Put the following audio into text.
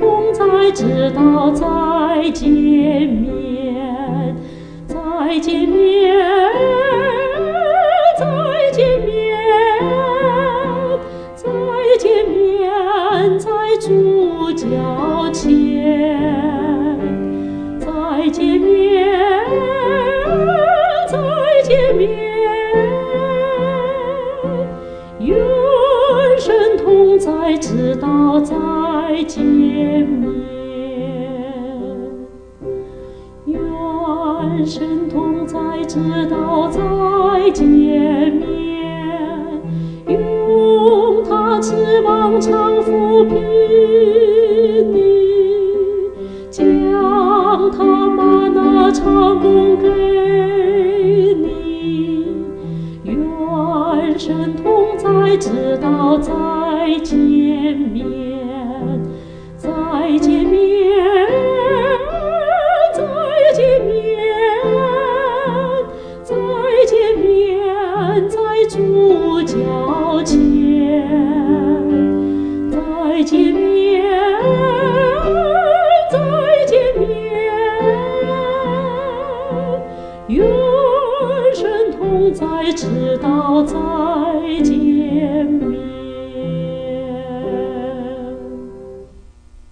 同在，直到再见面，再见面，再见面，再见面，在主脚前，再见面，再见面，愿神同在，直到再见面。愿神同在，直到再见面。用他翅膀常抚平。